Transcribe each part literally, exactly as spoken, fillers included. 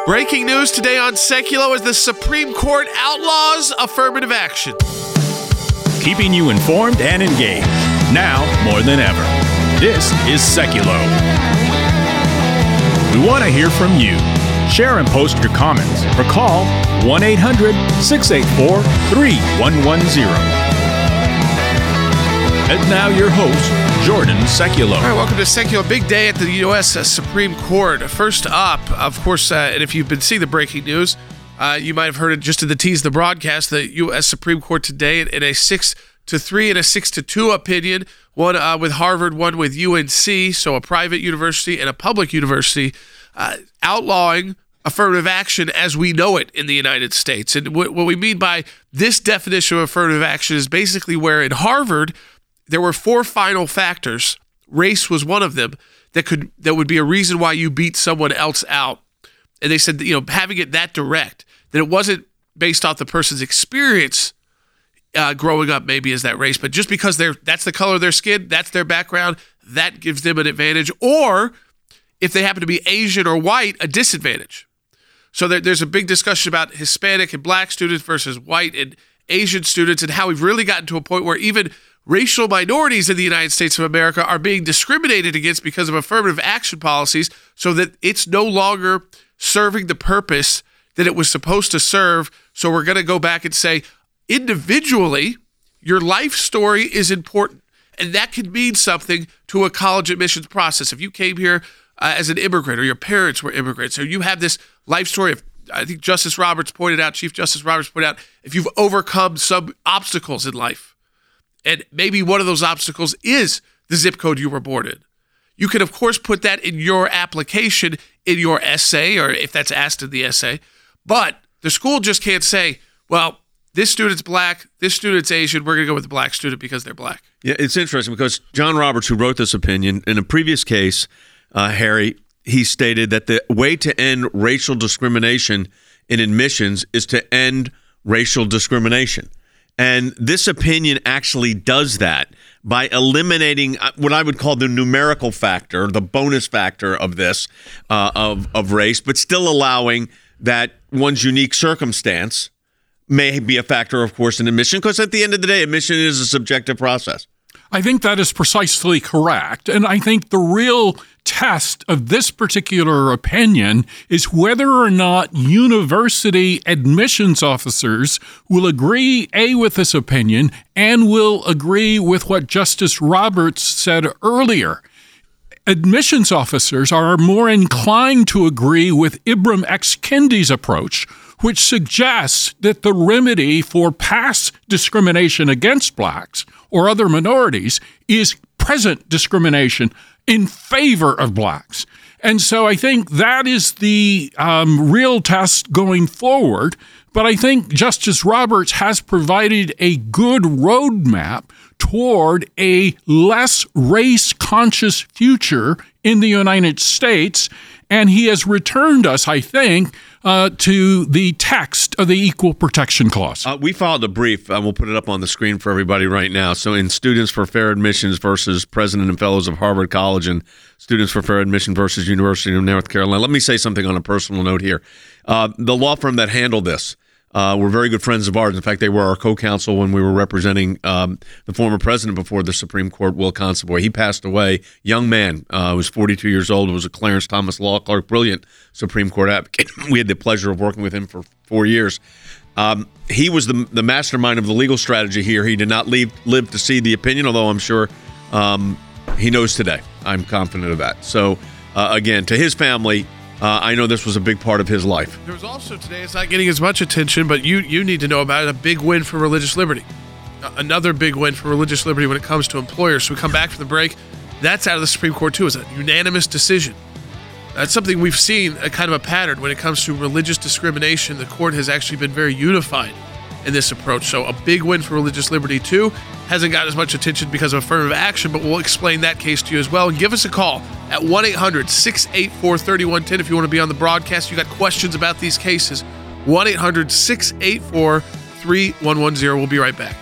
Breaking news today on Seculo as the Supreme Court outlaws affirmative action. Keeping you informed and engaged, now more than ever. This is Seculo. We want to hear from you. Share and post your comments or call one eight hundred six eight four three one one zero. And now your host, Jordan Seculo. All right, welcome to Seculo. Big day at the U S Supreme Court. First up, of course, uh, and if you've been seeing the breaking news, uh, you might have heard it just in the tease of the broadcast, the U S Supreme Court today in a six to three and a six to two opinion, one uh, with Harvard, one with U N C, so a private university and a public university, uh, outlawing affirmative action as we know it in the United States. And what, what we mean by this definition of affirmative action is basically where in Harvard, there were four final factors. Race was one of them that could that would be a reason why you beat someone else out. And they said, you know, having it that direct, that it wasn't based off the person's experience uh, growing up maybe as that race, but just because they're that's the color of their skin, that's their background, that gives them an advantage. Or if they happen to be Asian or white, a disadvantage. So there, there's a big discussion about Hispanic and black students versus white and Asian students and how we've really gotten to a point where even racial minorities in the United States of America are being discriminated against because of affirmative action policies so that it's no longer serving the purpose that it was supposed to serve. So we're going to go back and say, individually, your life story is important. And that can mean something to a college admissions process. If you came here uh, as an immigrant or your parents were immigrants, or you have this life story of, I think Justice Roberts pointed out, Chief Justice Roberts pointed out, if you've overcome some obstacles in life, and maybe one of those obstacles is the zip code you were born in. You can, of course, put that in your application, in your essay, or if that's asked in the essay. But the school just can't say, well, this student's black, this student's Asian, we're going to go with the black student because they're black. Yeah, it's interesting because John Roberts, who wrote this opinion, in a previous case, uh, Harry, he stated that the way to end racial discrimination in admissions is to end racial discrimination. And this opinion actually does that by eliminating what I would call the numerical factor, the bonus factor of this, uh, of, of race, but still allowing that one's unique circumstance may be a factor, of course, in admission, because at the end of the day, admission is a subjective process. I think that is precisely correct. And I think the real test of this particular opinion is whether or not university admissions officers will agree, A, with this opinion, and will agree with what Justice Roberts said earlier. Admissions officers are more inclined to agree with Ibram X. Kendi's approach, which suggests that the remedy for past discrimination against blacks or other minorities is present discrimination in favor of blacks. And so I think that is the um, real test going forward. But I think Justice Roberts has provided a good roadmap toward a less race-conscious future in the United States. And he has returned us, I think, uh, to the text of the Equal Protection Clause. Uh, we filed a brief, and we'll put it up on the screen for everybody right now. So in Students for Fair Admissions versus President and Fellows of Harvard College and Students for Fair Admission versus University of North Carolina. Let me say something on a personal note here. Uh, the law firm that handled this, Uh, were very good friends of ours. In fact, they were our co-counsel when we were representing um, the former president before the Supreme Court, Will Consovoy. He passed away. Young man, uh, was forty-two years old, was a Clarence Thomas Law Clerk, brilliant Supreme Court advocate. We had the pleasure of working with him for four years. Um, he was the, the mastermind of the legal strategy here. He did not leave, live to see the opinion, although I'm sure um, he knows today. I'm confident of that. So, uh, again, to his family, Uh, I know this was a big part of his life. There was also today, it's not getting as much attention, but you you need to know about it, a big win for religious liberty. Uh, another big win for religious liberty when it comes to employers. So we come back from the break. That's out of the Supreme Court, too. It's a unanimous decision. That's something we've seen, a kind of a pattern when it comes to religious discrimination. The court has actually been very unified in this approach. So a big win for religious liberty, too. Hasn't gotten as much attention because of affirmative action, but we'll explain that case to you as well. And give us a call at one eight hundred six eight four three one one zero if you want to be on the broadcast. You got questions about these cases. one eight hundred six eight four three one one zero. We'll be right back.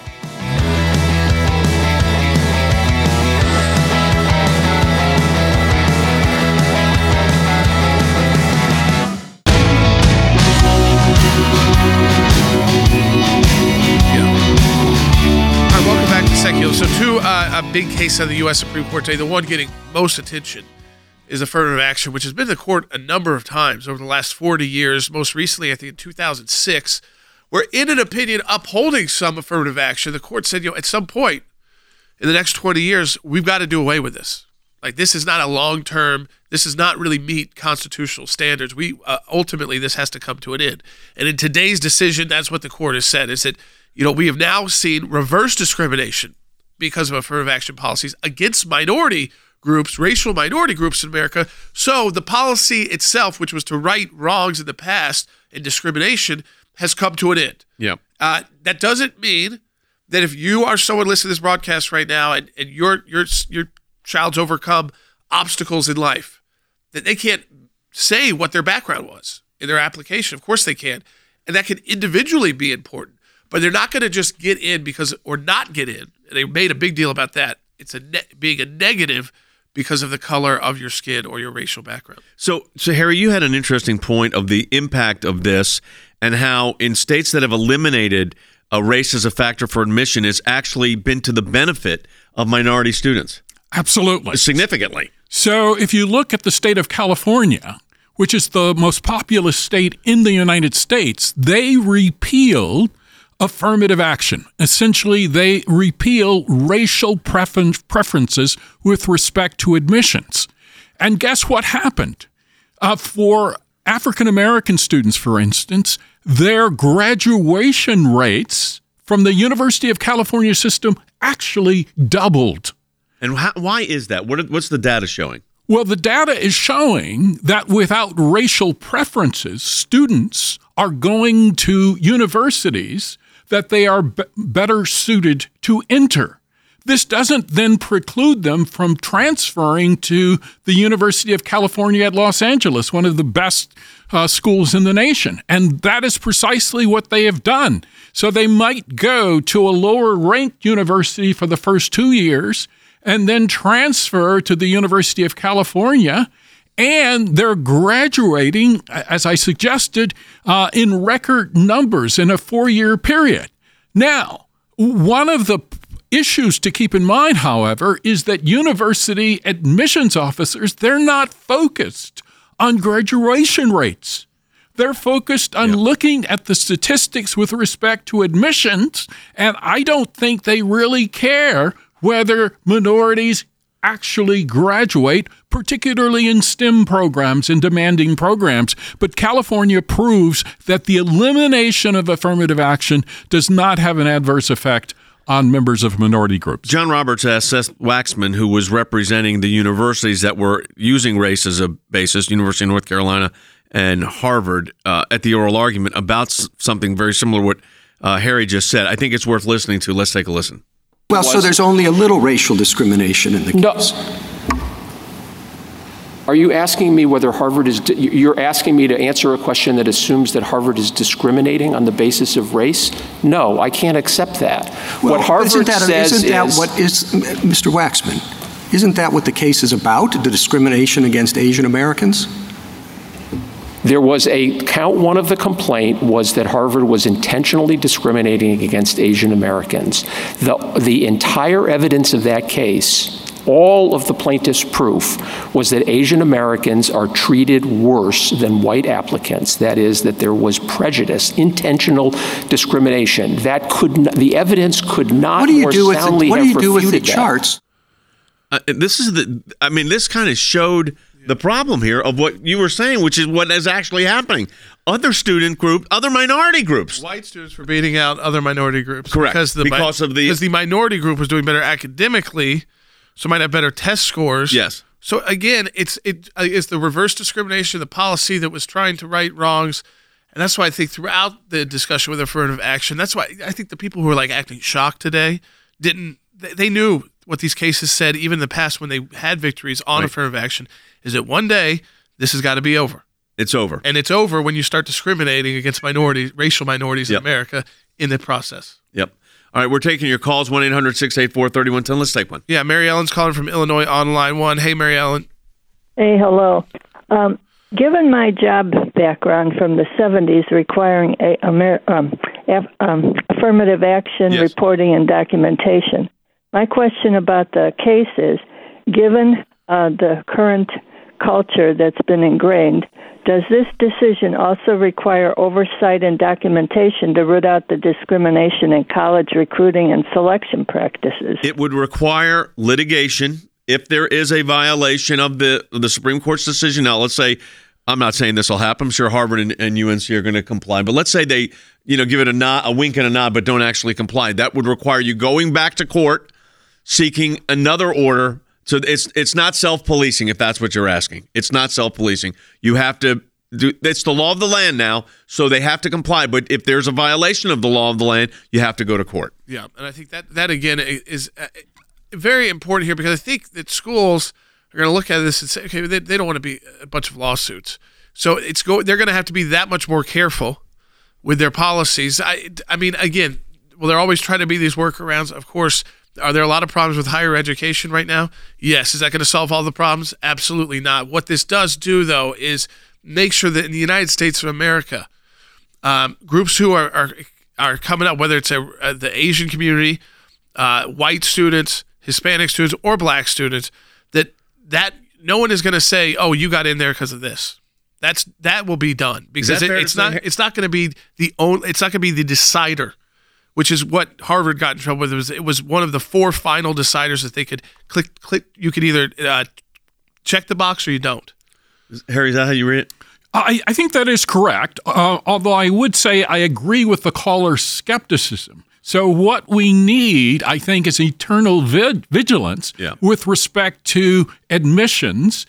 a big case on the U S Supreme Court today. The one getting most attention is affirmative action, which has been in the court a number of times over the last forty years. Most recently, I think in two thousand six, where in an opinion upholding some affirmative action, the court said, you know, at some point in the next twenty years, we've got to do away with this. Like, this is not a long-term, this does not really meet constitutional standards. We uh, ultimately, this has to come to an end. And in today's decision, that's what the court has said, is that, you know, we have now seen reverse discrimination because of affirmative action policies against minority groups, racial minority groups in America. So the policy itself, which was to right wrongs in the past and discrimination, has come to an end. Yeah. Uh, that doesn't mean that if you are someone listening to this broadcast right now and, and your your your child's overcome obstacles in life, that they can't say what their background was in their application. Of course they can. And that can individually be important. But they're not going to just get in because, or not get in. They made a big deal about that. It's a ne- being a negative because of the color of your skin or your racial background. So, so Harry, you had an interesting point of the impact of this and how in states that have eliminated a race as a factor for admission, it's actually been to the benefit of minority students. Absolutely. Significantly. So if you look at the state of California, which is the most populous state in the United States, they repealed affirmative action. Essentially, they repeal racial prefer- preferences with respect to admissions. And guess what happened? Uh, for African American students, for instance, their graduation rates from the University of California system actually doubled. And how, why is that? What, what's the data showing? Well, the data is showing that without racial preferences, students are going to universities that they are b- better suited to enter. This doesn't then preclude them from transferring to the University of California at Los Angeles, one of the best uh, schools in the nation. And that is precisely what they have done. So they might go to a lower ranked university for the first two years and then transfer to the University of California, and they're graduating, as I suggested, uh, in record numbers in a four-year period. Now, one of the issues to keep in mind, however, is that university admissions officers, they're not focused on graduation rates. They're focused on yeah. looking at the statistics with respect to admissions, and I don't think they really care whether minorities actually graduate, particularly in STEM programs and demanding programs. But California proves that the elimination of affirmative action does not have an adverse effect on members of minority groups. John Roberts asked Seth Waxman, who was representing the universities that were using race as a basis, University of North Carolina and Harvard, uh, at the oral argument about s- something very similar to what uh, Harry just said. I think it's worth listening to. Let's take a listen. Well, so there's only a little racial discrimination in the case. No. Are you asking me whether Harvard is, you're asking me to answer a question that assumes that Harvard is discriminating on the basis of race? No, I can't accept that. Well, what Harvard isn't that, says isn't that is, what is, Mister Waxman, isn't that what the case is about, the discrimination against Asian Americans? There was a, count one of the complaint was that Harvard was intentionally discriminating against Asian Americans. The, the entire evidence of that case, all of the plaintiff's proof, was that Asian Americans are treated worse than white applicants. That is, that there was prejudice, intentional discrimination. That could not, the evidence could not what do you more do with soundly the, what have do you do with the that. charts? Uh, this is the, I mean, this kind of showed the problem here of what you were saying, which is what is actually happening. Other student group, other minority groups. White students were beating out other minority groups. Correct. Because, the, because of the... Because the minority group was doing better academically, so might have better test scores. Yes. So again, it's it is the reverse discrimination, the policy that was trying to right wrongs. And that's why I think throughout the discussion with affirmative action, that's why I think the people who are like acting shocked today didn't, they, they knew what these cases said, even in the past when they had victories on right. affirmative action, is that one day this has got to be over. It's over. And it's over when you start discriminating against minorities, racial minorities yep. in America in the process. Yep. All right, we're taking your calls, one eight hundred six eight four three one one zero. Let's take one. Yeah, Mary Ellen's calling from Illinois on line one. Hey, Mary Ellen. Hey, hello. Um, given my job background from the seventies requiring a, Amer- um, af- um, affirmative action yes. reporting and documentation, My question about the case is, given uh, the current culture that's been ingrained, does this decision also require oversight and documentation to root out the discrimination in college recruiting and selection practices? It would require litigation if there is a violation of the the Supreme Court's decision. Now, let's say, I'm not saying this will happen. I'm sure Harvard and, and U N C are going to comply. But let's say they, you know, give it a nod, a wink and a nod, but don't actually comply. That would require you going back to court, seeking another order. So it's it's not self-policing, if that's what you're asking. It's not self-policing. You have to do. It's the law of the land now, so they have to comply. But if there's a violation of the law of the land, you have to go to court. Yeah, and I think that that again is very important here, because I think that schools are going to look at this and say, okay, they, they don't want to be a bunch of lawsuits. So it's go. They're going to have to be that much more careful with their policies. I I mean, again, well, they're always trying to be these workarounds, of course. Are there a lot of problems with higher education right now? Yes. Is that going to solve all the problems? Absolutely not. What this does do, though, is make sure that in the United States of America, um, groups who are, are are coming up, whether it's a, a, the Asian community, uh, white students, Hispanic students, or black students, that that no one is going to say, "Oh, you got in there because of this." That's that will be done, because it, it's not it's not going to be the only it's not going to be the decider, which is what Harvard got in trouble with. It was, it was one of the four final deciders that they could click, click. You could either uh, check the box or you don't. Harry, is that how you read it? I, I think that is correct, uh, although I would say I agree with the caller's skepticism. So what we need, I think, is eternal vid- vigilance yeah. with respect to admissions.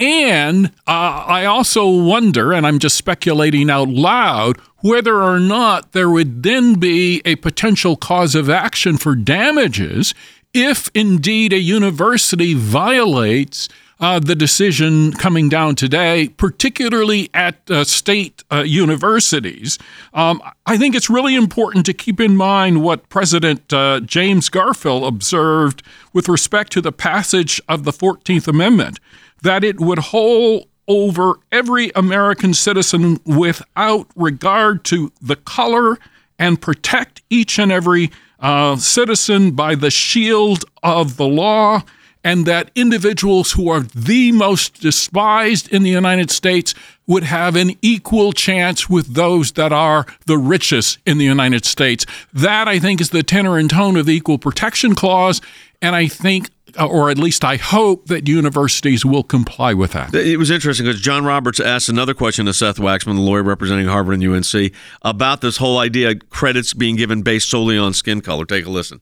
And uh, I also wonder, and I'm just speculating out loud, whether or not there would then be a potential cause of action for damages if indeed a university violates uh, the decision coming down today, particularly at uh, state uh, universities. Um, I think it's really important to keep in mind what President uh, James Garfield observed with respect to the passage of the fourteenth Amendment, that it would hold over every American citizen without regard to the color and protect each and every uh, citizen by the shield of the law, and that individuals who are the most despised in the United States would have an equal chance with those that are the richest in the United States. That, I think, is the tenor and tone of the Equal Protection Clause, and I think, or at least I hope, that universities will comply with that. It was interesting because John Roberts asked another question to Seth Waxman, the lawyer representing Harvard and U N C, about this whole idea of credits being given based solely on skin color. Take a listen.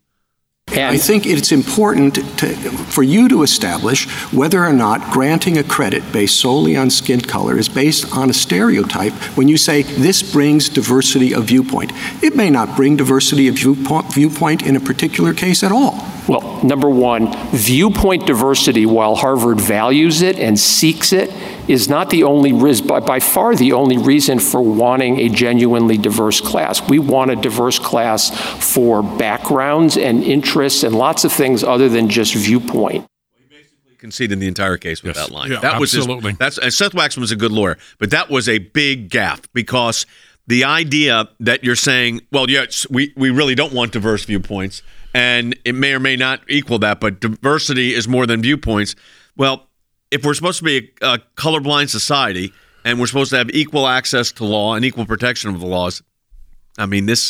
I think it's important to, for you to establish whether or not granting a credit based solely on skin color is based on a stereotype when you say this brings diversity of viewpoint. It may not bring diversity of viewpoint, viewpoint in a particular case at all. Well, number one, viewpoint diversity, while Harvard values it and seeks it, is not the only reason, by, by far the only reason for wanting a genuinely diverse class. We want a diverse class for backgrounds and interests and lots of things other than just viewpoint. Conceded the entire case with yes. that line. Yeah, that was absolutely. His, that's and Seth Waxman was a good lawyer, but that was a big gaffe, because the idea that you're saying, well, yes, we, we really don't want diverse viewpoints, and it may or may not equal that, but diversity is more than viewpoints. Well, if we're supposed to be a, a colorblind society and we're supposed to have equal access to law and equal protection of the laws, I mean, this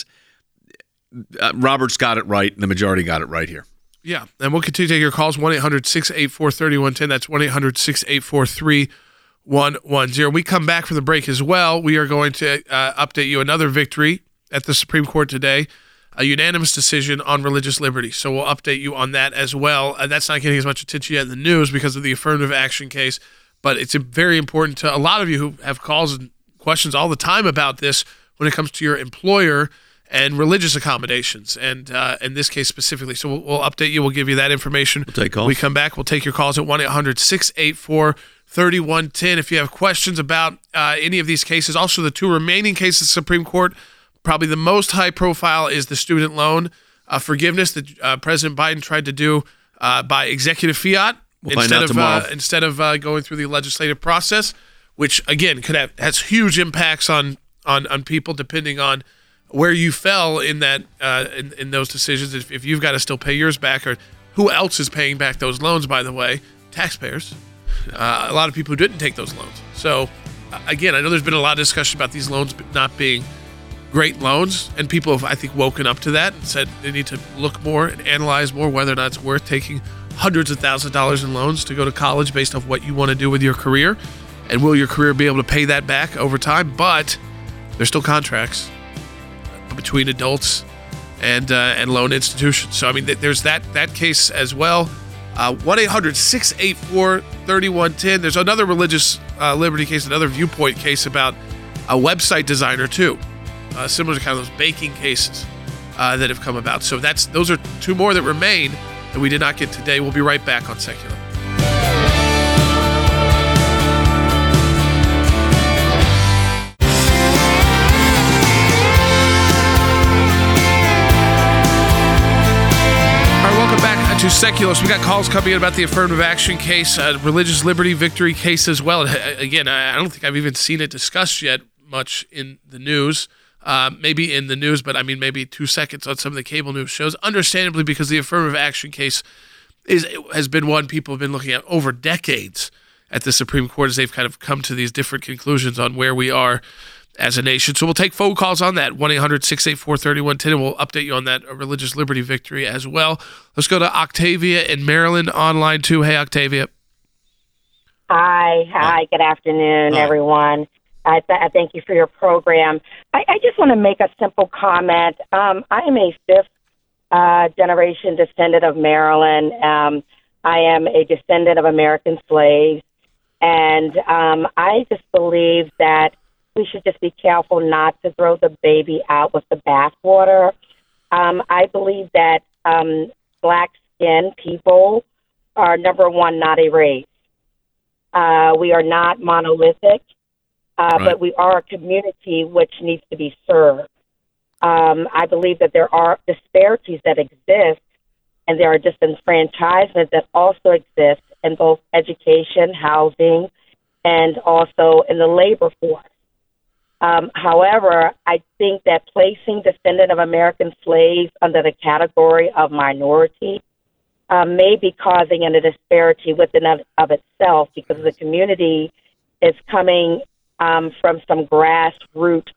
uh, Roberts got it right, and the majority got it right here. Yeah, and we'll continue to take your calls, one eight hundred six eight four three one one zero. That's one eight hundred six eight four three one one zero. When we come back from the break as well, we are going to uh, update you another victory at the Supreme Court today, a unanimous decision on religious liberty. So we'll update you on that as well. Uh, that's not getting as much attention yet in the news because of the affirmative action case, but it's very important to a lot of you who have calls and questions all the time about this when it comes to your employer and religious accommodations, and uh, in this case specifically. So we'll, we'll update you. We'll give you that information. We'll take calls. When we come back, we'll take your calls at one eight hundred six eight four three one one zero. If you have questions about uh, any of these cases, also the two remaining cases of the Supreme Court, probably the most high profile is the student loan uh, forgiveness that uh, President Biden tried to do uh, by executive fiat we'll instead of uh, instead of uh, going through the legislative process, which again could have has huge impacts on on on people depending on where you fell in that uh, in, in those decisions. If, if you've got to still pay yours back, or Who else is paying back those loans, by the way? Taxpayers. Uh, a lot of people who didn't take those loans. So, uh, again, I know there's been a lot of discussion about these loans not being great loans, and people have, I think, woken up to that and said they need to look more and analyze more whether or not it's worth taking hundreds of thousands of dollars in loans to go to college based off what you want to do with your career, and will your career be able to pay that back over time? But there's still contracts between adults and uh, and loan institutions. So, I mean, th- there's that that case as well. Uh, one eight hundred six eight four three one one zero. There's another religious uh, liberty case, another viewpoint case about a website designer, too. Uh, similar to kind of those baking cases uh, that have come about. So that's those are two more that remain that we did not get today. We'll be right back on Secular. All right, welcome back to Secular. So we got calls coming in about the affirmative action case, uh, religious liberty victory case as well. And again, I don't think I've even seen it discussed yet much in the news. Uh, maybe in the news, but I mean maybe two seconds on some of the cable news shows, understandably, because the affirmative action case is has been one people have been looking at over decades at the Supreme Court as they've kind of come to these different conclusions on where we are as a nation. So we'll take phone calls on that, one eight hundred six eight four three one one zero, and we'll update you on that religious liberty victory as well. Let's go to Octavia in Maryland online too. Hey, Octavia. Hi. Hi. Good afternoon, Hi. everyone. I, th- I thank you for your program. I, I just want to make a simple comment. Um, I am a fifth uh, generation descendant of Maryland. Um, I am a descendant of American slaves. And um, I just believe that we should just be careful not to throw the baby out with the bathwater. Um, I believe that um, black-skinned people are, number one, not a race. Uh, we are not monolithic. Uh, right. But we are a community which needs to be served. Um, I believe that there are disparities that exist, and there are disenfranchisements that also exist in both education, housing, and also in the labor force. Um, however, I think that placing descendant of American slaves under the category of minority uh, may be causing a disparity within of, of itself, because the community is coming Um, from some grassroots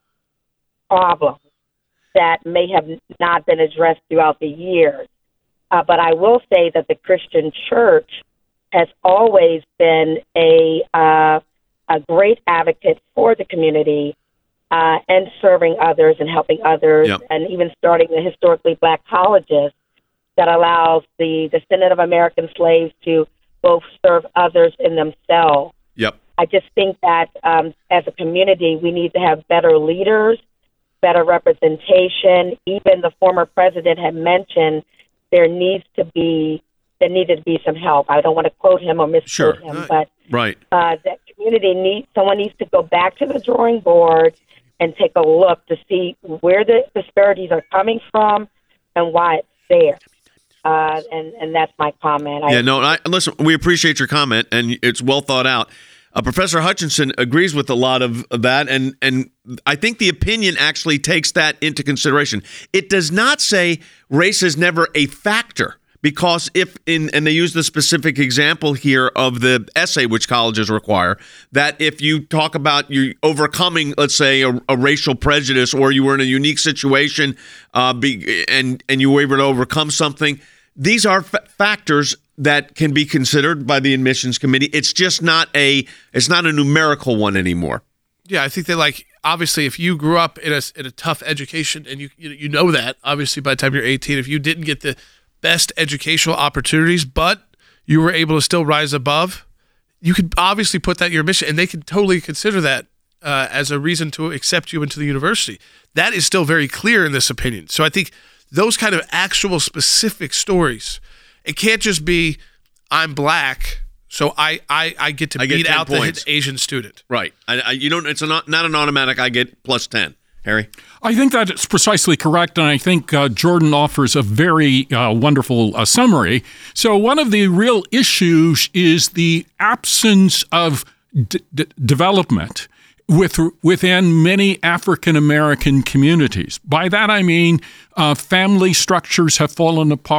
problems that may have not been addressed throughout the years. Uh, but I will say that the Christian church has always been a uh, a great advocate for the community uh, and serving others and helping others, yep. and even starting the historically black colleges that allows the descendant of American slaves to both serve others and themselves. Yep. I just think that um, as a community, we need to have better leaders, better representation. Even the former president had mentioned there needs to be there needed to be some help. I don't want to quote him or misquote sure. him, right. but right. Uh, that community needs someone needs to go back to the drawing board and take a look to see where the disparities are coming from and why it's there. Uh, and and that's my comment. Yeah, I, no, I, listen, we appreciate your comment, and it's well thought out. Uh, Professor Hutchinson agrees with a lot of, of that, and and I think the opinion actually takes that into consideration. It does not say race is never a factor, because if in and they use the specific example here of the essay which colleges require, that if you talk about you overcoming, let's say, a, a racial prejudice, or you were in a unique situation uh, be, and and you were able to overcome something, these are f- factors that can be considered by the admissions committee. It's just not a it's not a numerical one anymore. Yeah, I think that, like, obviously if you grew up in a in a tough education, and you you, you know that obviously by the time you're eighteen, if you didn't get the best educational opportunities, but you were able to still rise above, you could obviously put that in your mission, and they can totally consider that uh, as a reason to accept you into the university. That is still very clear in this opinion. So I think those kind of actual specific stories, it can't just be, I'm black, so I, I, I get to I beat get out points. The Asian student. Right. I, I, you don't. It's a not, not an automatic, I get plus ten. Harry? I think that it's precisely correct, and I think uh, Jordan offers a very uh, wonderful uh, summary. So one of the real issues is the absence of d- d- development with, within many African-American communities. By that I mean uh, family structures have fallen apart,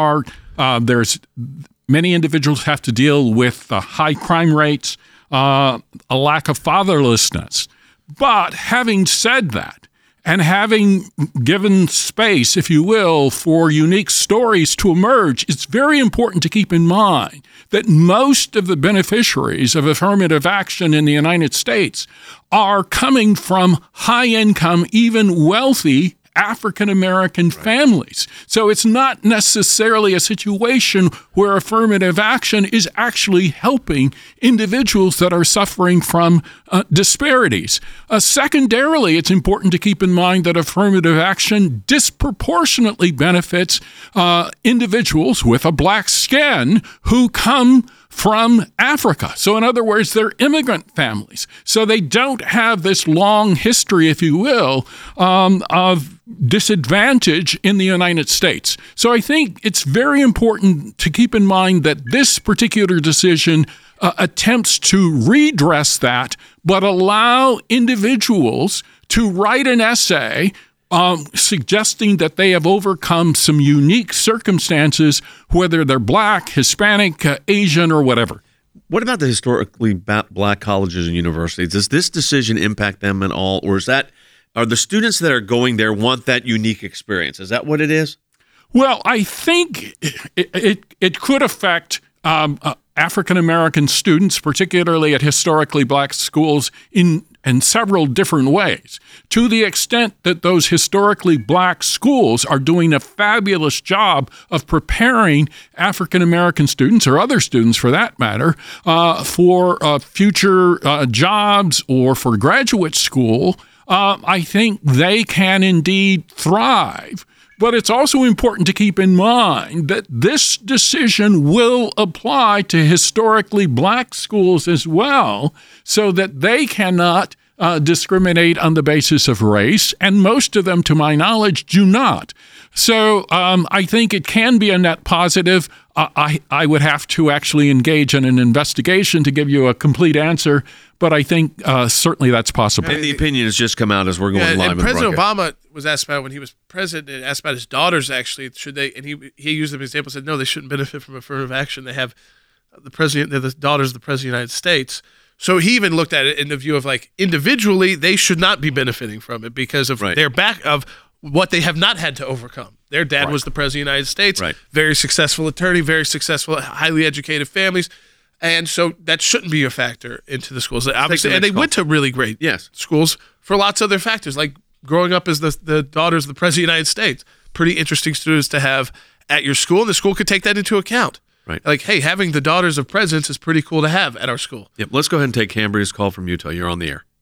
Uh, there's many individuals have to deal with uh, high crime rates, uh, a lack of fatherlessness. But having said that, and having given space, if you will, for unique stories to emerge, it's very important to keep in mind that most of the beneficiaries of affirmative action in the United States are coming from high-income, even wealthy African-American families. So it's not necessarily a situation where affirmative action is actually helping individuals that are suffering from uh, disparities. Uh, secondarily, it's important to keep in mind that affirmative action disproportionately benefits uh, individuals with a black skin who come from Africa. So in other words, they're immigrant families. So they don't have this long history, if you will, um, of disadvantage in the United States. So I think it's very important to keep in mind that this particular decision uh, attempts to redress that, but allow individuals to write an essay Um, suggesting that they have overcome some unique circumstances, whether they're black, Hispanic, uh, Asian, or whatever. What about the historically ba- black colleges and universities? Does this decision impact them at all, or is that are the students that are going there want that unique experience? Is that what it is? Well, I think it it, it could affect um, uh, African American students, particularly at historically black schools, in in several different ways. To the extent that those historically black schools are doing a fabulous job of preparing African American students, or other students for that matter, uh, for uh, future uh, jobs or for graduate school, uh, I think they can indeed thrive. But it's also important to keep in mind that this decision will apply to historically black schools as well, so that they cannot uh, discriminate on the basis of race, and most of them, to my knowledge, do not. So um, I think it can be a net positive. Uh, I, I would have to actually engage in an investigation to give you a complete answer, but I think uh, certainly that's possible. And the opinion has just come out as we're going yeah, live. And President Obama was asked about when he was president, and asked about his daughters, actually, should they, and he he used them as example, said, no, they shouldn't benefit from affirmative action. They have the president, they're the daughters of the president of the United States. So he even looked at it in the view of, like, individually, they should not be benefiting from it because of right. their back of what they have not had to overcome. Their dad right. was the president of the United States, right. very successful attorney, very successful, highly educated families. And so that shouldn't be a factor into the schools. Obviously, and they call. went to really great yes. schools for lots of other factors, like growing up as the, the daughters of the president of the United States. Pretty interesting students to have at your school, and the school could take that into account. Right. Like, hey, having the daughters of presidents is pretty cool to have at our school. Yep. Let's go ahead and take Cambria's call from Utah. You're on the air.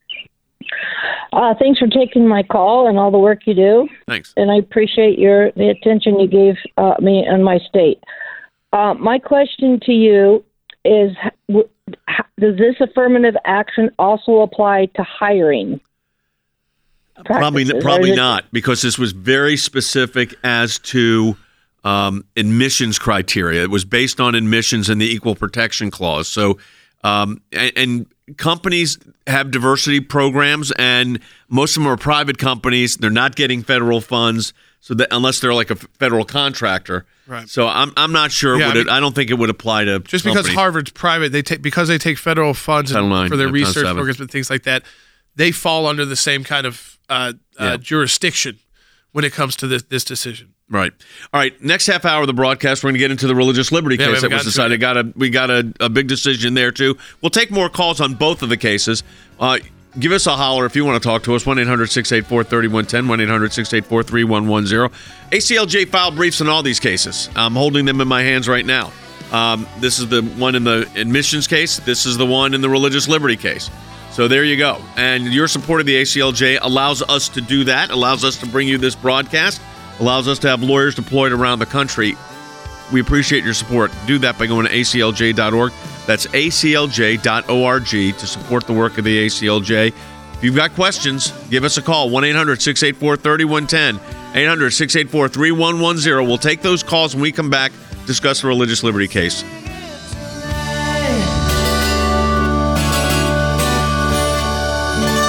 Uh, thanks for taking my call and all the work you do. Thanks. And I appreciate your the attention you gave uh, me and my state. Uh, my question to you is, w- does this affirmative action also apply to hiring? Probably, probably not, because this was very specific as to um, admissions criteria. It was based on admissions and the Equal Protection Clause. So, um, and, and companies have diversity programs, and most of them are private companies. They're not getting federal funds, so that unless they're like a federal contractor. Right. So I'm I'm not sure. Yeah, Would I, mean, it, I don't think it would apply to just companies. because Harvard's private. They take because they take federal funds and, nine, for their yeah, research seven. programs and things like that. They fall under the same kind of uh, uh, Yeah. jurisdiction when it comes to this this decision. Right. All right. Next half hour of the broadcast, we're going to get into the religious liberty Yeah, we case that haven't was gotten to decided. Got a we got a, a big decision there too. We'll take more calls on both of the cases. Uh, give us a holler if you want to talk to us. one eight hundred six eight four three one one zero. one eight hundred six eight four three one one zero. A C L J filed briefs on all these cases. I'm holding them in my hands right now. Um, this is the one in the admissions case. This is the one in the religious liberty case. So there you go. And your support of the A C L J allows us to do that, allows us to bring you this broadcast, allows us to have lawyers deployed around the country. We appreciate your support. Do that by going to A C L J dot org. That's A C L J dot org to support the work of the A C L J. If you've got questions, give us a call. one eight hundred six eight four three one one zero. eight hundred six eight four three one one zero. We'll take those calls when we come back, discuss the religious liberty case.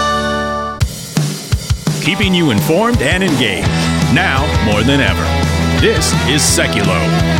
Keeping you informed and engaged, now more than ever. This is Seculo.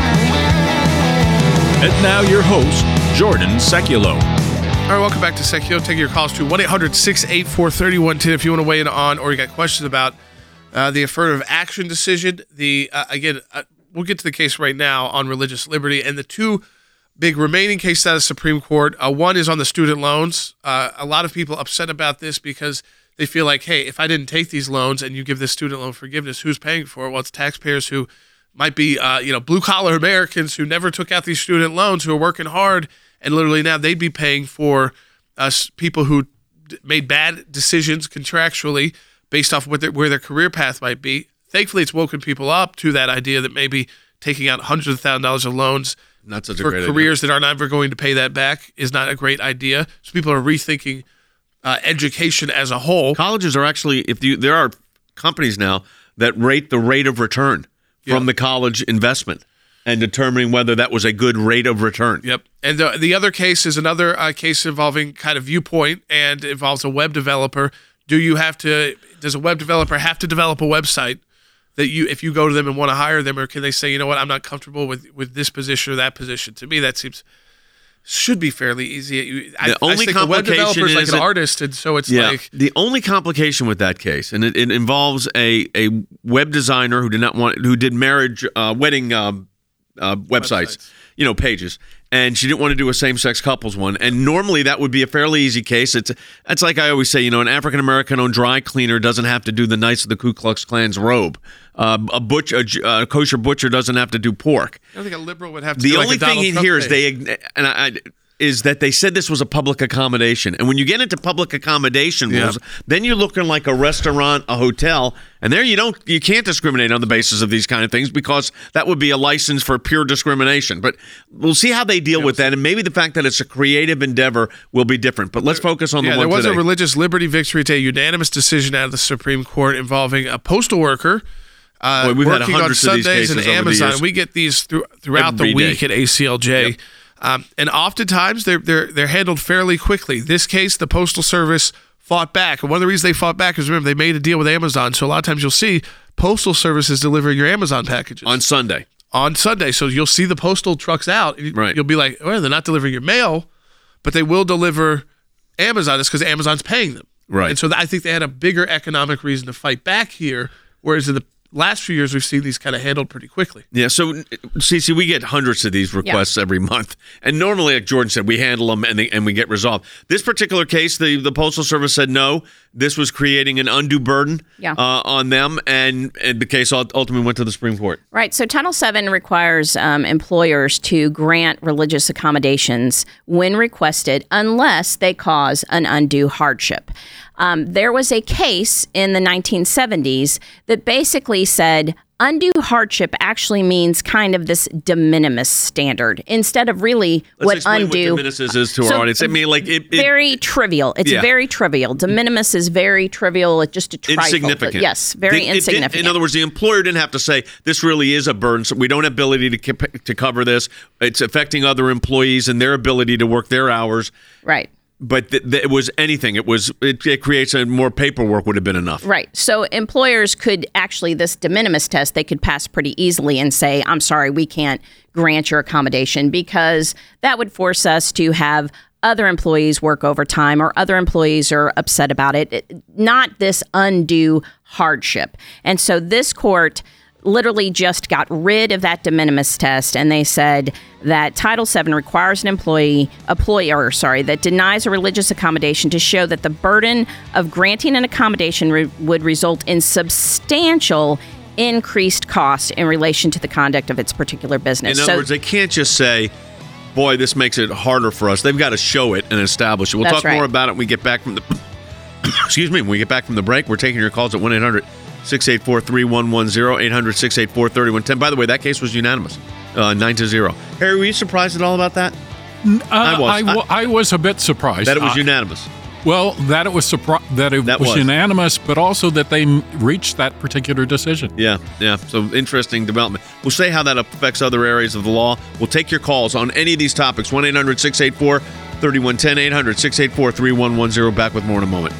And now your host, Jordan Seculo. All right, welcome back to Seculo. Take your calls to one eight hundred six eight four three one one zero if you want to weigh in on or you got questions about uh, the affirmative action decision. The uh, again, uh, we'll get to the case right now on religious liberty and the two big remaining cases out of the Supreme Court. Uh, one is on the student loans. Uh, a lot of people upset about this because they feel like, hey, if I didn't take these loans and you give this student loan forgiveness, who's paying for it? Well, it's taxpayers who might be, uh, you know, blue-collar Americans who never took out these student loans, who are working hard, and literally now they'd be paying for us people who d- made bad decisions contractually based off what their, where their career path might be. Thankfully, it's woken people up to that idea that maybe taking out hundreds of thousands of dollars of loans not such a for great careers idea. that are never going to pay that back is not a great idea. So people are rethinking uh, education as a whole. Colleges are actually, if you, there are companies now that rate the rate of return from Yep. the college investment and determining whether that was a good rate of return. Yep. And the, the other case is another uh, case involving kind of Viewpoint and involves a web developer. Do you have to, does a web developer have to develop a website that you, if you go to them and want to hire them, or can they say, you know what, I'm not comfortable with, with this position or that position? To me, that seems, should be fairly easy. I, The only I think the web complication developer is like is an that- artist, and so it's Yeah. like, The only complication with that case, and it, it involves a, a web designer who did not want, who did marriage, uh, wedding um, uh, websites, Websites. you know, pages, and she didn't want to do a same-sex couples one. And normally that would be a fairly easy case. It's it's like I always say, you know, an African American-owned dry cleaner doesn't have to do the Knights of the Ku Klux Klan's robe. Uh, a butch, a, j- a kosher butcher doesn't have to do pork. I don't think a liberal would have to The do like only a thing Donald in Trump here is page. they and I, I is that they said this was a public accommodation, and when you get into public accommodation Yeah. rules, then you're looking like a restaurant, a hotel, and there you don't you can't discriminate on the basis of these kind of things because that would be a license for pure discrimination. But we'll see how they deal with that, and maybe the fact that it's a creative endeavor will be different. But let's focus on Yeah, the there one was today. a religious liberty victory today, unanimous decision out of the Supreme Court involving a postal worker uh, Boy, we've had working on hundreds of these Sundays and cases over the Amazon. years. We get these through, throughout Every the week day. at A C L J, Yep. um, and oftentimes they're they're they're handled fairly quickly. This case, the Postal Service fought back, and one of the reasons they fought back is remember they made a deal with Amazon, so a lot of times you'll see Postal Service is delivering your Amazon packages on Sunday. on Sunday. So you'll see the postal trucks out. and Right. You'll be like, well, they're not delivering your mail, but they will deliver Amazon. It's because Amazon's paying them. Right. And so I think they had a bigger economic reason to fight back here, whereas in the last few years we've seen these kind of handled pretty quickly. Yeah, so Cece, we get hundreds of these requests every month, and normally, like Jordan said, we handle them and they, and we get resolved. This particular case, the, the Postal Service said no. This was creating an undue burden Yeah. uh, on them, and, and the case ult- ultimately went to the Supreme Court. Right. So Title seven requires um, employers to grant religious accommodations when requested unless they cause an undue hardship. Um, there was a case in the nineteen seventies that basically said undue hardship actually means kind of this de minimis standard instead of really Let's what explain undue. what de minimis is to So, our audience. I mean, like it, it very trivial. It's Yeah. very trivial. De minimis is very trivial. It's just a trifle. insignificant. Yes, very It- it didn't- insignificant. in other words, the employer didn't have to say this really is a burden. So we don't have ability to cap- to cover this. It's affecting other employees and their ability to work their hours. right. But th- th- it was anything. It was it, it creates a more paperwork would have been enough. Right. So employers could actually, this de minimis test, they could pass pretty easily and say, I'm sorry, we can't grant your accommodation, because that would force us to have other employees work overtime or other employees are upset about it. It- not this undue hardship. And so this court literally just got rid of that de minimis test, and they said that Title seven requires an employee, employer, sorry, that denies a religious accommodation to show that the burden of granting an accommodation re- would result in substantial increased cost in relation to the conduct of its particular business. In other So- words, they can't just say, boy, this makes it harder for us. They've got to show it and establish it. We'll That's talk right. more about it when we get back from the excuse me, when we get back from the break. We're taking your calls at one eight hundred six eight four three one one zero, eight hundred six eight four three one one zero. By the way, that case was unanimous, uh, nine to zero. Harry, were you surprised at all about that? Uh, I was. I, wa- I was a bit surprised. That it was Uh, unanimous. Well, that it was surpri- that it That was, was. unanimous, but also that they m- reached that particular decision. Yeah, yeah. So interesting development. We'll say how that affects other areas of the law. We'll take your calls on any of these topics. one eight hundred six eight four three one one zero, eight hundred six eight four three one one zero. Back with more in a moment.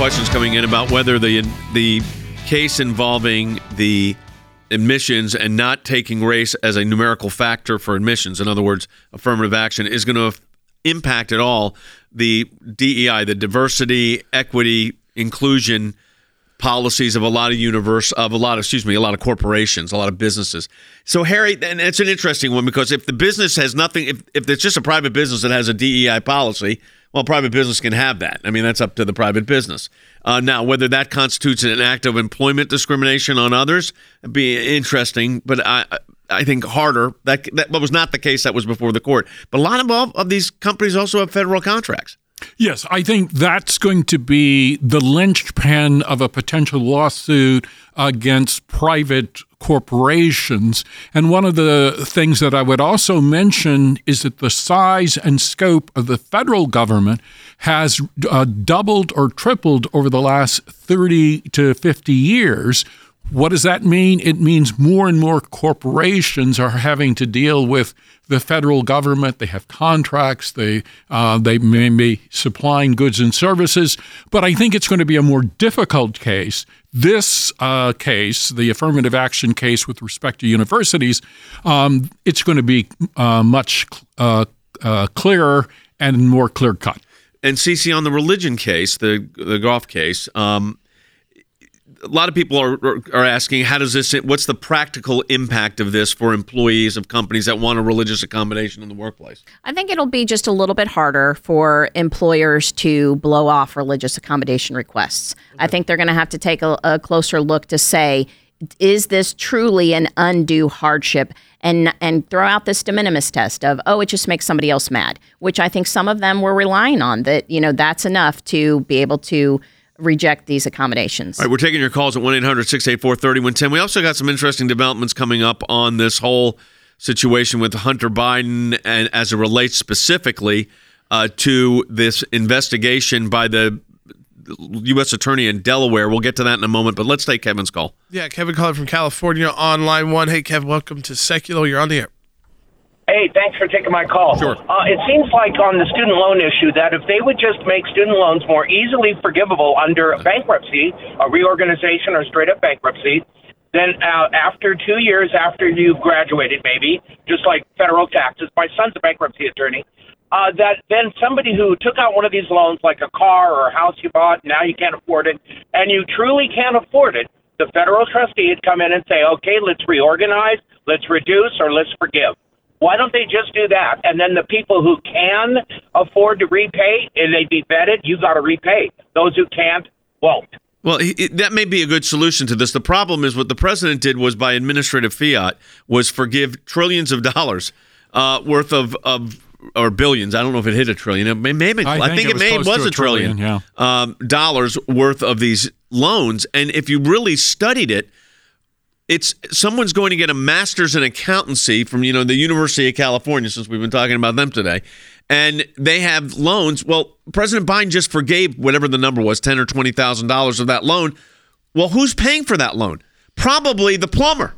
questions coming in about whether the the case involving the admissions and not taking race as a numerical factor for admissions, in other words, affirmative action, is going to impact at all the D E I, the diversity, equity, inclusion policies of a lot of universe of a lot of excuse me a lot of corporations, a lot of businesses. So Harry, and it's an interesting one, because if the business has nothing, if, if it's just a private business that has a D E I policy, well, private business can have that. I mean, that's up to the private business. Uh, now, whether that constitutes an act of employment discrimination on others, it'd be interesting, but I I think harder. That that was not the case that was before the court. But a lot of, of these companies also have federal contracts. Yes, I think that's going to be the linchpin of a potential lawsuit against private corporations. And one of the things that I would also mention is that the size and scope of the federal government has uh, doubled or tripled over the last thirty to fifty years. What does that mean? It means more and more corporations are having to deal with the federal government. They have contracts. They uh, they may be supplying goods and services. But I think it's going to be a more difficult case. This uh, case, the affirmative action case with respect to universities, um, it's going to be uh, much uh, uh, clearer and more clear-cut. And Cece, on the religion case, the the Goff case, um, a lot of people are are asking, how does this, what's the practical impact of this for employees of companies that want a religious accommodation in the workplace? I think it'll be just a little bit harder for employers to blow off religious accommodation requests. Okay. I think they're going to have to take a, a closer look to say, is this truly an undue hardship? And and throw out this de minimis test of, oh, it just makes somebody else mad, which I think some of them were relying on, that, you know, that's enough to be able to reject these accommodations. All right, we're taking your calls at one eight hundred six eight four three one one zero. We also got some interesting developments coming up on this whole situation with Hunter Biden, and as it relates specifically uh, to this investigation by the U S attorney in Delaware. We'll get to that in a moment, but let's take Kevin's call. Yeah, Kevin calling from California on line one. Hey, Kev, welcome to Secular. You're on the air. Hey, thanks for taking my call. Sure. Uh, it seems like on the student loan issue that if they would just make student loans more easily forgivable under bankruptcy, a reorganization or straight-up bankruptcy, then uh, after two years after you've graduated, maybe, just like federal taxes, my son's a bankruptcy attorney, uh, that then somebody who took out one of these loans, like a car or a house you bought, now you can't afford it, and you truly can't afford it, the federal trustee would come in and say, okay, let's reorganize, let's reduce, or let's forgive. Why don't they just do that? And then the people who can afford to repay, and they be vetted, you got to repay. Those who can't, won't. Well, it, that may be a good solution to this. The problem is what the president did was, by administrative fiat, was forgive trillions of dollars uh, worth of, of, or billions. I don't know if it hit a trillion. It may, maybe, I, I think, think it, it, was, may, was a trillion, trillion yeah. um, dollars worth of these loans. And if you really studied it, it's someone's going to get a master's in accountancy from, you know, the University of California, since we've been talking about them today, and they have loans. Well, President Biden just forgave whatever the number was, ten or twenty thousand dollars of that loan. Well, who's paying for that loan? Probably the plumber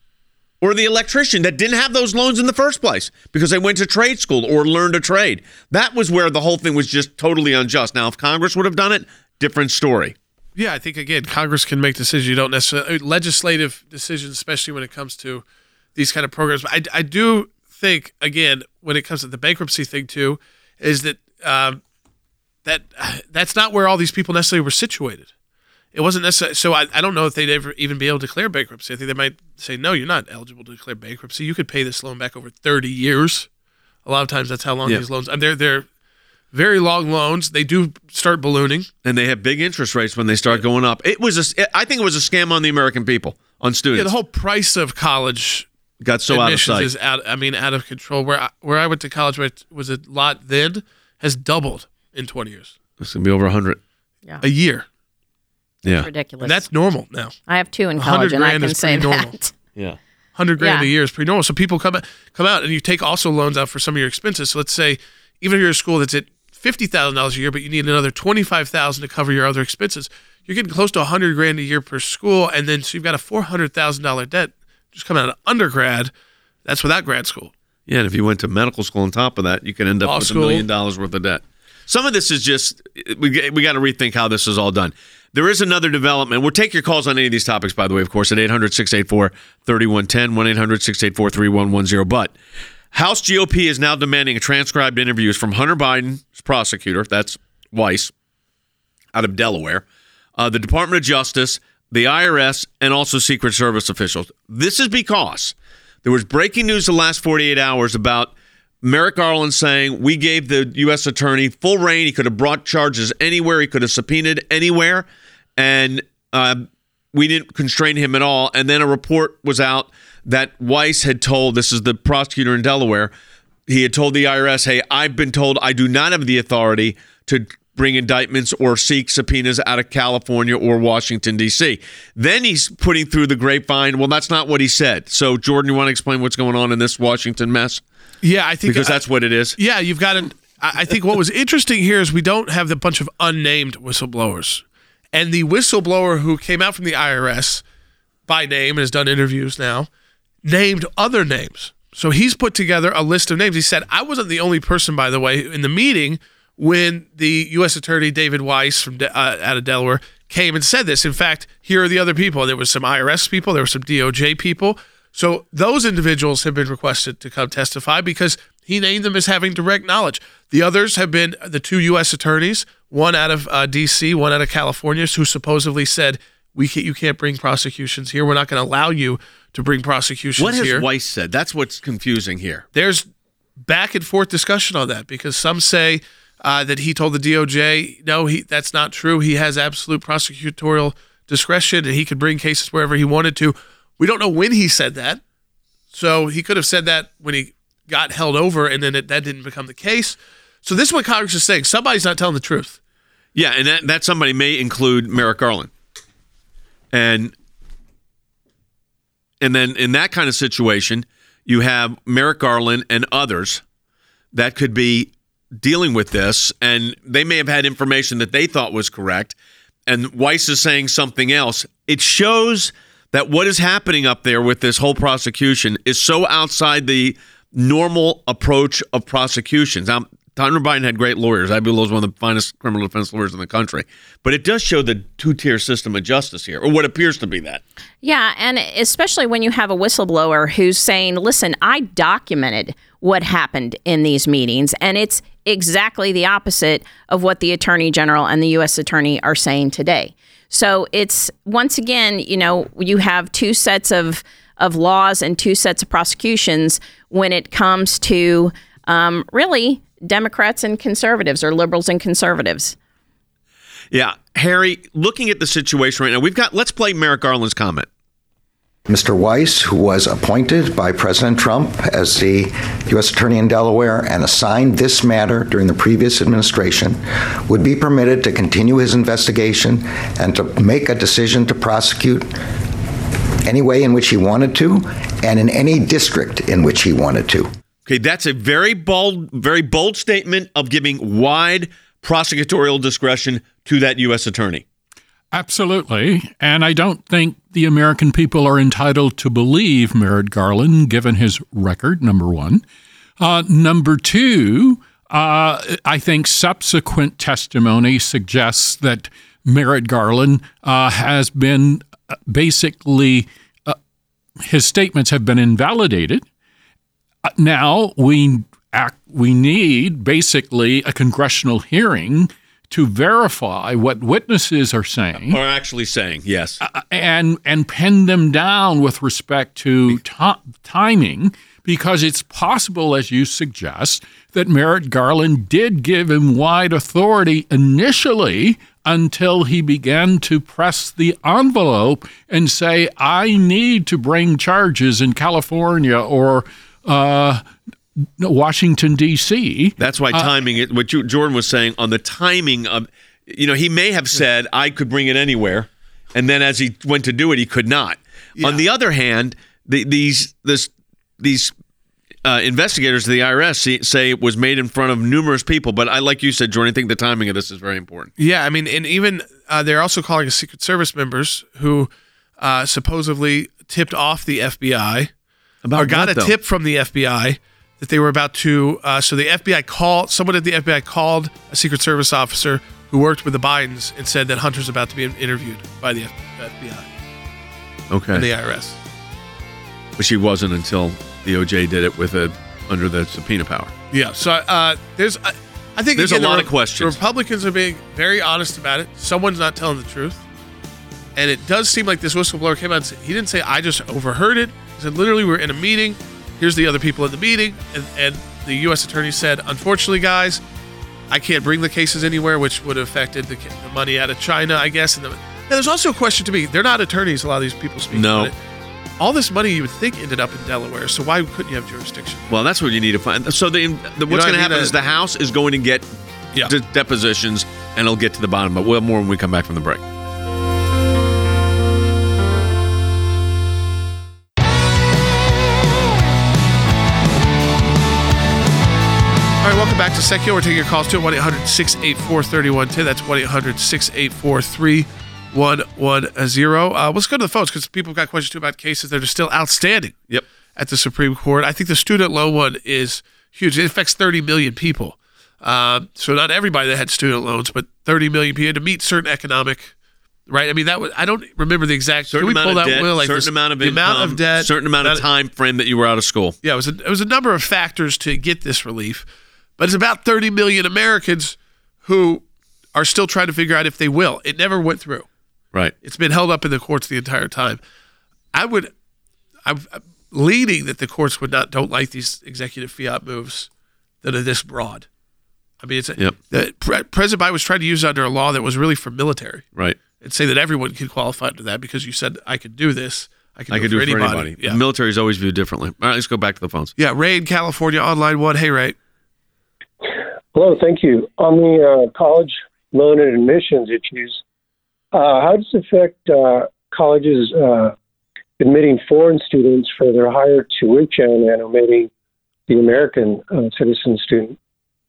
or the electrician that didn't have those loans in the first place because they went to trade school or learned a trade. That was where the whole thing was just totally unjust. Now, if Congress would have done it, different story. Yeah, I think, again, Congress can make decisions. You don't necessarily, legislative decisions, especially when it comes to these kind of programs. I, I do think, again, when it comes to the bankruptcy thing, too, is that um, that that's not where all these people necessarily were situated. It wasn't necessarily, so I, I don't know if they'd ever even be able to declare bankruptcy. I think they might say, no, you're not eligible to declare bankruptcy. You could pay this loan back over thirty years. A lot of times that's how long yeah. these loans, and they're, they're very long loans. They do start ballooning. And they have big interest rates when they start going up. It was a, I think it was a scam on the American people, on students. Yeah, the whole price of college got so out of sight. Is out, I mean, out of control. Where I, where I went to college, where it was a lot then, has doubled in twenty years. It's going to be over one hundred. Yeah. A year. Yeah. Ridiculous. And that's normal now. I have two in college, and I can say normal. that. Yeah. one hundred grand Yeah. a year is pretty normal. So people come, come out, and you take also loans out for some of your expenses. So let's say, even if you're a school that's at fifty thousand dollars a year, but you need another twenty-five thousand dollars to cover your other expenses, you're getting close to one hundred grand a year per school, and then so you've got a four hundred thousand dollars debt just coming out of undergrad. That's without grad school. Yeah, and if you went to medical school on top of that, you could end up Law with school. a million dollars worth of debt. some of this is just we we got to rethink how this is all done. There is another development. We'll take your calls on any of these topics, by the way, of course, at eight hundred, six eight four, three one one zero, one eight hundred, six eight four, three one one zero. But House G O P is now demanding transcribed interviews from Hunter Biden's prosecutor, that's Weiss, out of Delaware, uh, the Department of Justice, the I R S, and also Secret Service officials. This is because there was breaking news the last forty-eight hours about Merrick Garland saying we gave the U S attorney full reign. He could have brought charges anywhere. He could have subpoenaed anywhere. And uh, we didn't constrain him at all. And then a report was out that Weiss had told, this is the prosecutor in Delaware, he had told the I R S, hey, I've been told I do not have the authority to bring indictments or seek subpoenas out of California or Washington, D C. Then he's putting through the grapevine, well, that's not what he said. So, Jordan, you want to explain what's going on in this Washington mess? Yeah, I think... Because that's what it is. Yeah, you've got an... I think what was interesting here is we don't have the bunch of unnamed whistleblowers. And the whistleblower who came out from the I R S by name and has done interviews now, named other names. So he's put together a list of names. He said, I wasn't the only person, by the way, in the meeting when the U S Attorney David Weiss from uh, out of Delaware came and said this. In fact, here are the other people. There was some I R S people. There were some D O J people. So those individuals have been requested to come testify because he named them as having direct knowledge. The others have been the two U S attorneys, one out of uh, D C, one out of California, who supposedly said, "We can't, you can't bring prosecutions here. We're not going to allow you to bring prosecutions what here." What has Weiss said? That's what's confusing here. There's back and forth discussion on that because some say uh, that he told the D O J, no, he that's not true. He has absolute prosecutorial discretion and he could bring cases wherever he wanted to. We don't know when he said that. So he could have said that when he got held over and then it, that didn't become the case. So this is what Congress is saying. Somebody's not telling the truth. Yeah, and that, that somebody may include Merrick Garland. And and then in that kind of situation, you have Merrick Garland and others that could be dealing with this, and they may have had information that they thought was correct, and Weiss is saying something else. It shows that what is happening up there with this whole prosecution is so outside the normal approach of prosecutions. Now, Hunter Biden had great lawyers. I believe he was one of the finest criminal defense lawyers in the country. But it does show the two-tier system of justice here, or what appears to be that. Yeah, and especially when you have a whistleblower who's saying, listen, I documented what happened in these meetings, and it's exactly the opposite of what the Attorney General and the U S Attorney are saying today. So it's, once again, you know, you have two sets of, of laws and two sets of prosecutions when it comes to um, really Democrats and conservatives, or liberals and conservatives. Yeah. Harry, looking at the situation right now, we've got, let's play Merrick Garland's comment. Mister Weiss, who was appointed by President Trump as the U S Attorney in Delaware and assigned this matter during the previous administration, would be permitted to continue his investigation and to make a decision to prosecute any way in which he wanted to and in any district in which he wanted to. Okay, that's a very bold, very bold statement of giving wide prosecutorial discretion to that U S attorney. Absolutely. And I don't think the American people are entitled to believe Merrick Garland, given his record, number one. Uh, number two, uh, I think subsequent testimony suggests that Merrick Garland uh, has been basically, uh, his statements have been invalidated. Uh, now we act, we need basically a congressional hearing to verify what witnesses are saying. Are actually saying, yes. Uh, and and pin them down with respect to to- timing, because it's possible, as you suggest, that Merrick Garland did give him wide authority initially until he began to press the envelope and say, I need to bring charges in California or uh Washington, D C. That's why timing, uh, it, what you, Jordan was saying on the timing of, you know, he may have said, I could bring it anywhere. And then as he went to do it, he could not. Yeah. On the other hand, the, these this, these uh, investigators of the I R S say, say it was made in front of numerous people. But I, like you said, Jordan, I think the timing of this is very important. Yeah, I mean, and even uh, they're also calling us Secret Service members who uh, supposedly tipped off the F B I. About or got what, a though? tip from the F B I that they were about to. Uh, so the F B I called someone at the F B I called a Secret Service officer who worked with the Bidens and said that Hunter's about to be interviewed by the F B I. Okay. And the I R S. But she wasn't until the O J did it with a under the subpoena power. Yeah. So uh, there's, uh, I think there's again, a lot the, of questions. The Republicans are being very honest about it. Someone's not telling the truth, and it does seem like this whistleblower came out and said, he didn't say I just overheard it. He said literally we're in a meeting. Here's the other people in the meeting, and, and the U S attorney said, unfortunately, guys, I can't bring the cases anywhere, which would have affected the, the money out of China, I guess. And the, now there's also a question to me. They're not attorneys. A lot of these people speak no. about it. All this money you would think ended up in Delaware, so why couldn't you have jurisdiction? Well, that's what you need to find. So the, the, what's going to happen is the House is going to get yeah. de- depositions, and it'll get to the bottom. But we'll have more when we come back from the break. All right, welcome back to Secure. We're taking your calls to one eight hundred six eight four three one one zero. That's one eight hundred six eight four three one one zero. Uh, let's go to the phones because people have got questions too about cases that are still outstanding yep. at the Supreme Court. I think the student loan one is huge. It affects thirty million people. Uh, so not everybody that had student loans, but thirty million people to meet certain economic, right? I mean, that was, I don't remember the exact. Certain Can we amount pull of that debt, will? Like certain this, amount of the income, amount of debt, certain amount of time frame that you were out of school. Yeah, it was a, it was a number of factors to get this relief. But it's about thirty million Americans who are still trying to figure out if they will. It never went through. Right. It's been held up in the courts the entire time. I would, I'm leaning that the courts would not don't like these executive fiat moves that are this broad. I mean, it's a, yep. the, President Biden was trying to use it under a law that was really for military. Right. And say that everyone could qualify under that because you said I could do this. I can do, I it, could for do it for anybody. anybody. Yeah. The military is always viewed differently. All right, let's go back to the phones. Yeah, Ray in California, online one. Hey, Ray. Hello, thank you. On the uh, college loan and admissions issues, uh, how does it affect uh, colleges uh, admitting foreign students for their higher tuition and omitting the American uh, citizen student?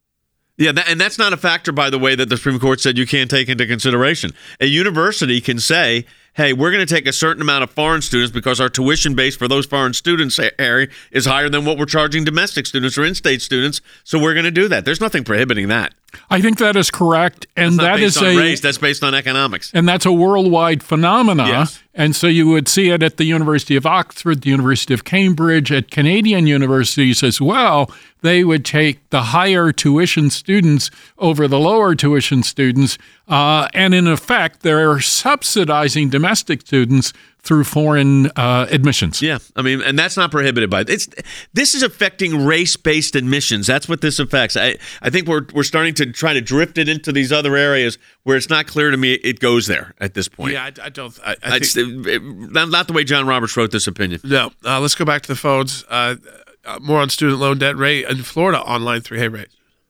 Yeah, that, and that's not a factor, by the way, that the Supreme Court said you can't take into consideration. A university can say, hey, we're going to take a certain amount of foreign students because our tuition base for those foreign students, Harry, is higher than what we're charging domestic students or in-state students, so we're going to do that. There's nothing prohibiting that. I think that is correct, and that's not that based is on a race. That's based on economics, and that's a worldwide phenomena. Yes. And so you would see it at the University of Oxford, the University of Cambridge, at Canadian universities as well. They would take the higher tuition students over the lower tuition students, uh, and in effect, they're subsidizing domestic students through foreign uh, admissions. Yeah, I mean, and that's not prohibited by it. It's this is affecting race-based admissions. That's what this affects. I, I think we're we're starting to try to drift it into these other areas where it's not clear to me it goes there at this point. Yeah, I, I don't. I, I it's, think, it, not, not the way John Roberts wrote this opinion. No. Uh, let's go back to the phones. Uh, uh, more on student loan debt. Ray in Florida, online three. Hey, Ray.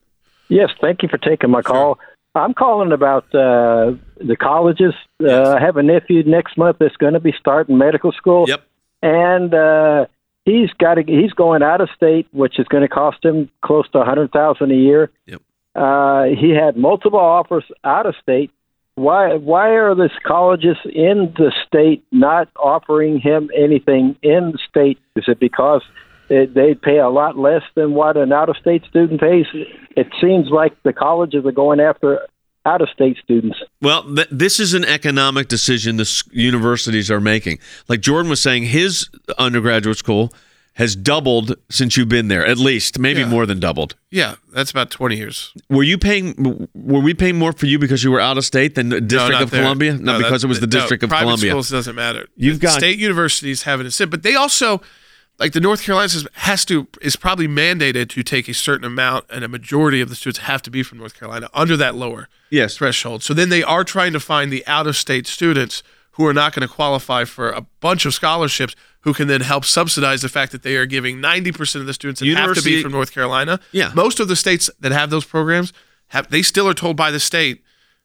Yes, thank you for taking my call. Sure. I'm calling about uh, the colleges. Uh, yes. I have a nephew next month that's going to be starting medical school. Yep. And uh, he's got to, he's going out of state, which is going to cost him close to one hundred thousand dollars a year. Yep. Uh, he had multiple offers out of state. Why why are these colleges in the state not offering him anything in the state? Is it because it, they pay a lot less than what an out-of-state student pays? It seems like the colleges are going after out-of-state students. Well, th- this is an economic decision the s- universities are making. Like Jordan was saying, his undergraduate school has doubled since you've been there, at least, maybe yeah. more than doubled. Yeah, that's about twenty years. Were you paying? Were we paying more for you because you were out of state than the District no, of there. Columbia? No, Not because that, it was the no, District of private Columbia. Schools doesn't matter. You've got state universities having a sit, but they also, like the North Carolina system, has to is probably mandated to take a certain amount, and a majority of the students have to be from North Carolina under that lower yes. threshold. So then they are trying to find the out-of-state students who are not going to qualify for a bunch of scholarships, who can then help subsidize the fact that they are giving ninety percent of the students that University, have to be from North Carolina. Yeah. Most of the states that have those programs, have they still are told by the state,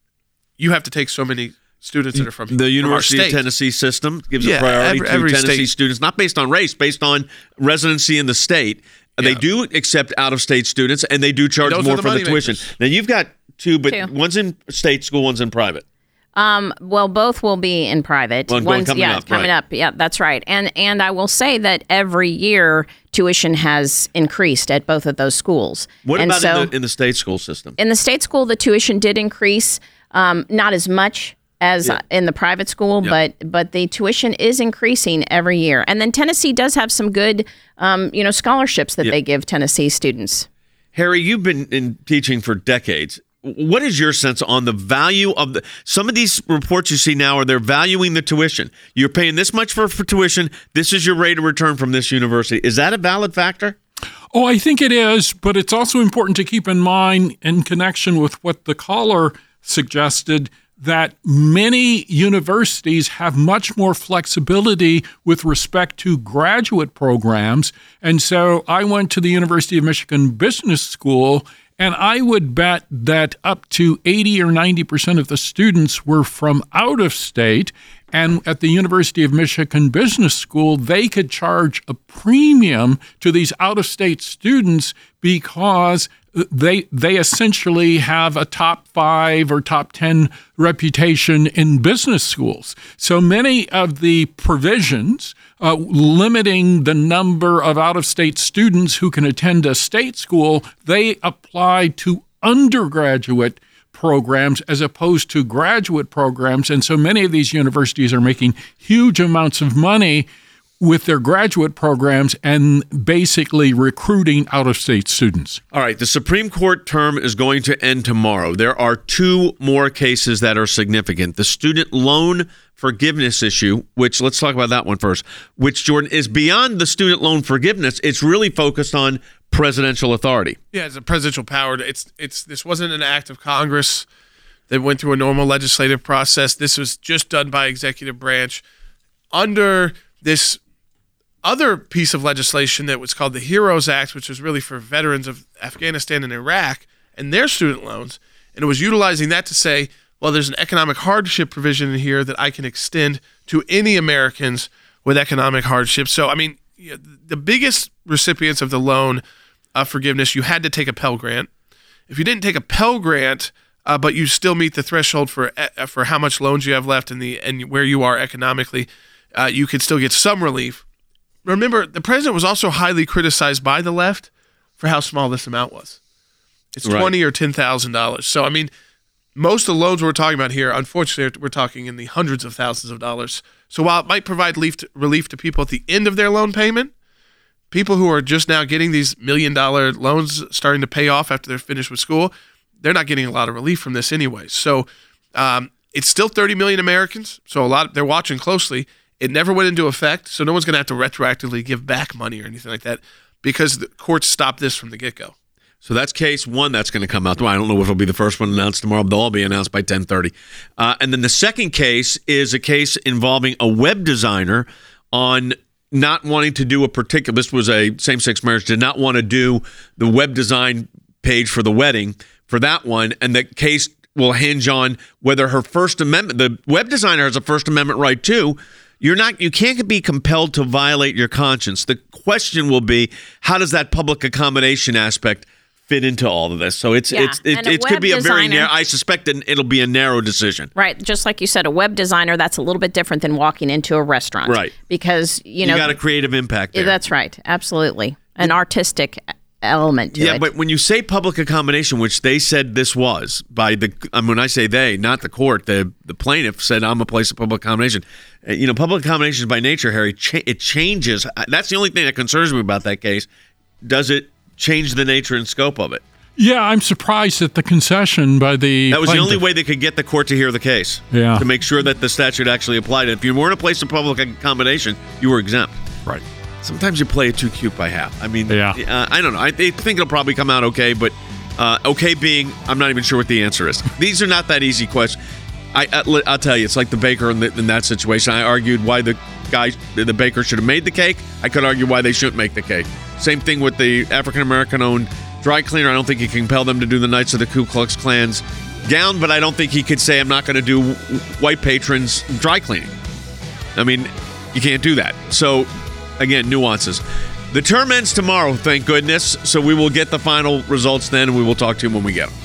you have to take so many students that are from the University from of Tennessee system gives yeah, a priority every, to every Tennessee state. students, not based on race, based on residency in the state. Yeah. They do accept out-of-state students, and they do charge Those more the for the tuition. makers. Now, you've got two, but Two. one's in state school, one's in private. Um, well, both will be in private. Well, One's, coming yeah, up, coming right. up. Yeah, that's right. And and I will say that every year tuition has increased at both of those schools. What and about so, in, the, in the state school system? In the state school, the tuition did increase, um, not as much as Yeah. in the private school, Yeah. but but the tuition is increasing every year. And then Tennessee does have some good, um, you know, scholarships that Yeah. they give Tennessee students. Harry, you've been in teaching for decades. What is your sense on the value of the some of these reports you see now? Are they're valuing the tuition? You're paying this much for, for tuition. This is your rate of return from this university. Is that a valid factor? Oh, I think it is, but it's also important to keep in mind, in connection with what the caller suggested, that many universities have much more flexibility with respect to graduate programs. And so I went to the University of Michigan Business School, and I would bet that up to eighty or ninety percent of the students were from out of state. And at the University of Michigan Business School, they could charge a premium to these out-of-state students because they they essentially have a top five or top ten reputation in business schools. So many of the provisions uh, limiting the number of out-of-state students who can attend a state school, they apply to undergraduate programs as opposed to graduate programs. And so many of these universities are making huge amounts of money with their graduate programs and basically recruiting out-of-state students. All right, the Supreme Court term is going to end tomorrow. There are two more cases that are significant. The student loan forgiveness issue, which let's talk about that one first, which, Jordan, is beyond the student loan forgiveness. It's really focused on presidential authority. Yeah, it's a presidential power. It's it's this wasn't an act of Congress that went through a normal legislative process. This was just done by executive branch under this other piece of legislation that was called the HEROES Act, which was really for veterans of Afghanistan and Iraq and their student loans. And it was utilizing that to say, well, there's an economic hardship provision in here that I can extend to any Americans with economic hardship. So, I mean, the biggest recipients of the loan uh, forgiveness, you had to take a Pell Grant. If you didn't take a Pell Grant, uh, but you still meet the threshold for uh, for how much loans you have left and the and where you are economically, uh, you could still get some relief. Remember, the president was also highly criticized by the left for how small this amount was. It's Right. twenty or ten thousand dollars. So, I mean, most of the loans we're talking about here, unfortunately, we're talking in the hundreds of thousands of dollars. So while it might provide relief to, relief to people at the end of their loan payment, people who are just now getting these million dollar loans starting to pay off after they're finished with school, they're not getting a lot of relief from this anyway. So um, it's still thirty million Americans. So a lot, they're watching closely. It never went into effect, so no one's going to have to retroactively give back money or anything like that because the courts stopped this from the get-go. So that's case one that's going to come out. Well, I don't know if it'll be the first one announced tomorrow. They'll all be announced by ten thirty. Uh, and then the second case is a case involving a web designer on not wanting to do a particular, this was a same-sex marriage, did not want to do the web design page for the wedding for that one. And the case will hinge on whether her First Amendment, the web designer has a First Amendment right too. You're not, you can't be compelled to violate your conscience. The question will be, how does that public accommodation aspect fit into all of this? So it's Yeah, it's it, and a it could web be a very designer- narrow. I suspect that it'll be a narrow decision. Right. Just like you said, a web designer, that's a little bit different than walking into a restaurant. Right. Because, you You know. got a creative impact there. That's right. Absolutely. An artistic element to Yeah, it. but when you say public accommodation, which they said this was by the, I mean, when I say they, not the court, the the plaintiff said I'm a place of public accommodation. Uh, You know, public accommodation by nature, Harry, cha- it changes. That's the only thing that concerns me about that case. Does it change the nature and scope of it? Yeah, I'm surprised at the concession by the That was the only plaintiff. way they could get the court to hear the case. Yeah. To make sure that the statute actually applied. If you weren't a place of public accommodation, you were exempt. Right. Sometimes you play it too cute by half. I mean, Yeah. uh, I don't know. I I think it'll probably come out okay, but uh, okay being, I'm not even sure what the answer is. These are not that easy questions. I, I, I'll tell you, it's like the baker in, the, in that situation. I argued why the guy, the baker should have made the cake. I could argue why they shouldn't make the cake. Same thing with the African-American owned dry cleaner. I don't think he can compel them to do the Knights of the Ku Klux Klan's gown, but I don't think he could say, I'm not going to do white patrons dry cleaning. I mean, you can't do that. So, again, nuances. The term ends tomorrow, thank goodness. So we will get the final results then, and we will talk to you when we get them.